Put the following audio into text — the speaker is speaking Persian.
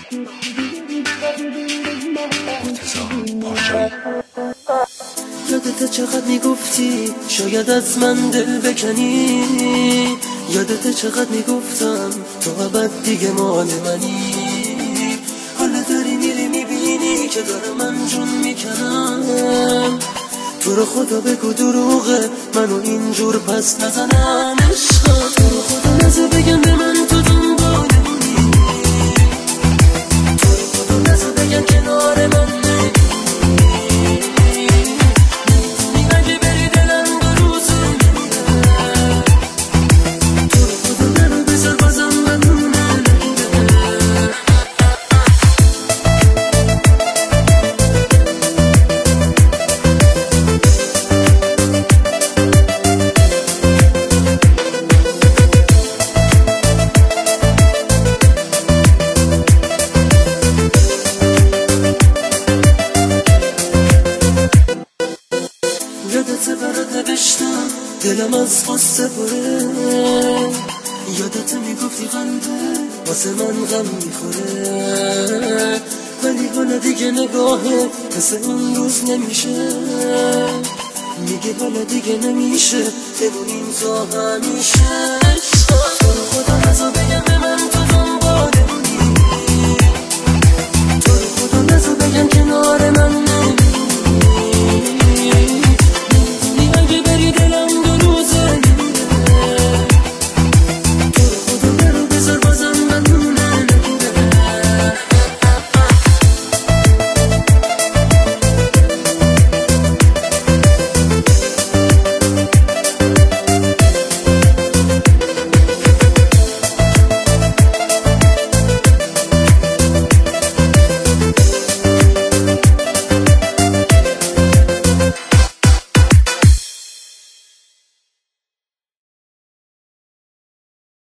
یادت چقدر میگفتی شاید از من دل بکنی، یادت چقدر میگفتم تو ابد دیگه مال منی. حالا داری میری میبینی که دارم من جون میکنم، تو رو خدا بگو دروغه منو اینجور پس نزنم. عشقم تو رو خدا نزه بگم به من تو دنباله بودی، تو رو خدا نزه بگم کنار من یادت برات نوشتم دلم از غصه پره، یادت میگفتی قلبه واسه من غم میخوره، ولی حالا دیگه نگاهه مثل اون روز نمیشه، میگه حالا دیگه نمیشه بمونیم تا همیشه.